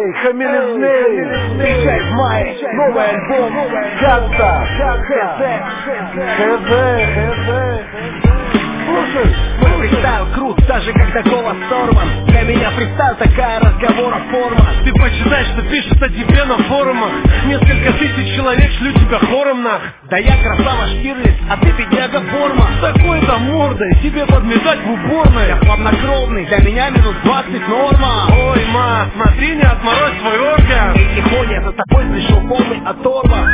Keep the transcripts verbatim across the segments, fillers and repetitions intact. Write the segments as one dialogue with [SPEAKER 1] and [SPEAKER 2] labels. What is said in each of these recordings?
[SPEAKER 1] Эй, Хамелизмей, встречай в мае новый альбом Гадта, ХЗ, ХЗ. Слушай,
[SPEAKER 2] мой фристайл крут, даже когда голос сорван. Для меня фристайл такая разговора форма.
[SPEAKER 3] Ты почитай, что пишут о тебе на форумах. Несколько тысяч человек шлю тебя хором нах.
[SPEAKER 2] Да я красава Штирлиц, а ты бедняга форма.
[SPEAKER 3] С такой-то мордой тебе подметать в уборной.
[SPEAKER 2] Я хладнокровный, для меня минус двадцать норма.
[SPEAKER 3] Ой, ма, смотри, не отморозь свой орган.
[SPEAKER 2] И тихоня, за тобой пришел полный оторва.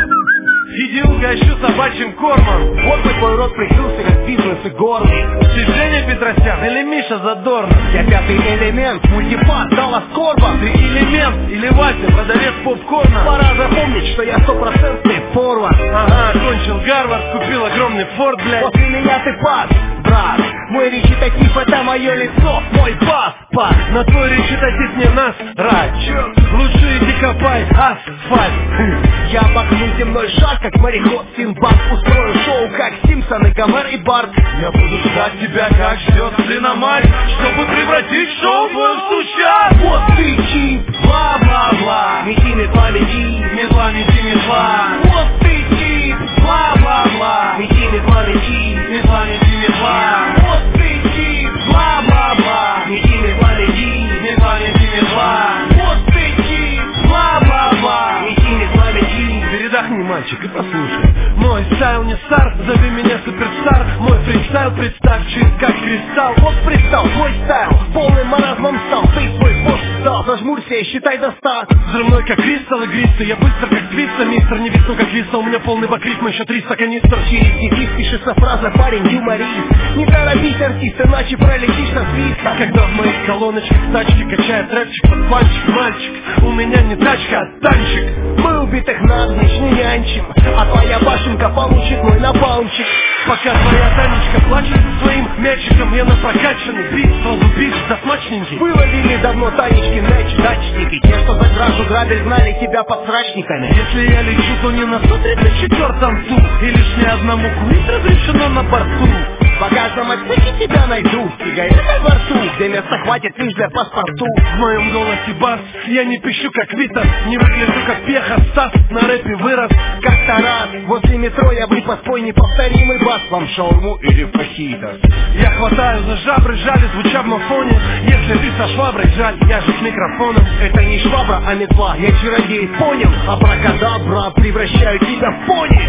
[SPEAKER 3] Иди угощу собачьим кормом.
[SPEAKER 2] Вот мой твой рот прикрылся, как бизнес и горный.
[SPEAKER 3] Ты Женя Петросян или Миша Задорнов?
[SPEAKER 2] Я пятый элемент, мультипад, Даллас Корба.
[SPEAKER 3] Ты элемент или Вася, продавец попкорна?
[SPEAKER 2] Пора запомнить, что я стопроцентный форвард.
[SPEAKER 3] Ага, окончил Гарвард, купил огромный форт, блядь.
[SPEAKER 2] После меня ты пас, брат. Мой речитатив это мое лицо, мой бас, пас.
[SPEAKER 3] На твой речитатив не нас, рачо. Лучше иди копай асфальт.
[SPEAKER 2] Я обогну земной шар, как мореход Синбад. Устрою шоу, как Симпсоны, Гомер и Барт.
[SPEAKER 3] Я буду ждать тебя, как ждет свиномать, чтобы превратить шоу твое в сучат.
[SPEAKER 2] Вот ты чип, бла-бла-бла. Мети метла, мети,
[SPEAKER 3] метла, мети, метла.
[SPEAKER 2] Вот ты чип, бла-бла-бла. Мети метла, мети,
[SPEAKER 3] метла, мети, метла.
[SPEAKER 2] Вот ты чип, бла-бла-бла. Мети метла, мети,
[SPEAKER 3] метла, мети, метла.
[SPEAKER 2] Вот ты чип, бла-бла-бла. Мети метла, мети.
[SPEAKER 3] Передохни, мальчик, и послушай. Мой стайл не стар, зови меня суперстар. Мой фристайл, представь, чист как кристалл.
[SPEAKER 2] Вот пристал, мой стайл, полным маразмом стал. Ты свой пост стал, зажмурься и считай до ста.
[SPEAKER 3] Взрывной как кристалл игристый, я быстро как твиста, мистер. Не висну как виста, у меня полный бакризм, еще триста канистр.
[SPEAKER 2] Через дефис пишется фраза «парень юморист». Не торопись, артист, иначе пролетишь со свиста.
[SPEAKER 3] Когда в моих колоночках тачки качает рэпчик под панчик, мальчик, у меня не тачка, а танчик.
[SPEAKER 2] Мы убитых навзничь не нянчим, а твоя башенка получит мой напалмчик.
[SPEAKER 3] Пока твоя Танечка плачет за своим мячиком, я на прокачанный бит, сразу бит, да смачненький.
[SPEAKER 2] Выловили давно Танечки мяч, дачники. Те, что за кражу грабель, знали тебя подсрачниками.
[SPEAKER 3] Если я лечу, то не на сто тридцать четвёртом ту, и лишь ни одному курить разрешено на борту.
[SPEAKER 2] В багажном отсеке тебя найду, сигаретой во рту, где места хватит лишь для паспорту.
[SPEAKER 3] В моем голосе бас, я не пищу как Витас, не выгляжу как Пеха, Стас на рэпе вырос.
[SPEAKER 2] Как-то раз возле метро я влип, спой неповторимый бас. Вам шаурму или фахитос?
[SPEAKER 3] Я хватаю за жабры, жаль, звуча в мафоне. Если ты со шваброй, жаль, я же с микрофоном.
[SPEAKER 2] Это не швабра, а метла, я чародей, понял? Абракадабра, превращаю тебя в пони.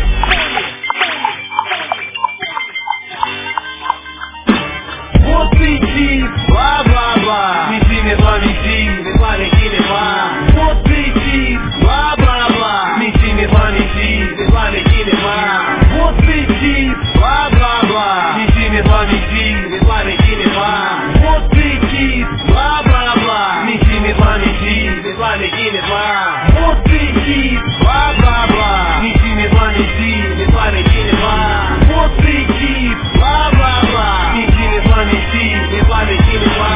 [SPEAKER 2] Вот ты тип, бла-бла-бла.
[SPEAKER 3] Мети, метла, мети,
[SPEAKER 2] метла, мети, метла. Вот ты тип, бла-бла-бла.
[SPEAKER 3] Мети, метла, мети,
[SPEAKER 2] метла, мети, метла. Вот ты тип, бла-бла-бла.
[SPEAKER 3] Мети, метла, мети,
[SPEAKER 2] метла, мети, метла. Вот ты тип, бла-бла-бла.
[SPEAKER 3] Мети, метла, мети,
[SPEAKER 2] метла, мети, метла. Вот ты тип, бла-бла-бла.
[SPEAKER 3] Мети, метла, мети,
[SPEAKER 2] метла, мети, метла. Вот ты тип, бла-бла-бла.
[SPEAKER 3] Мети, метла, мети,
[SPEAKER 2] метла, мети, метла.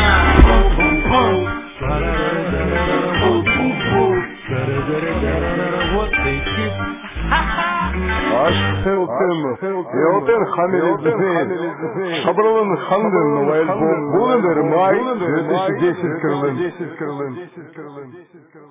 [SPEAKER 1] Aşk Yolder Hamilizmi Şabralın Handın Noel Bom Bulundur May две тысячи десять Кырлын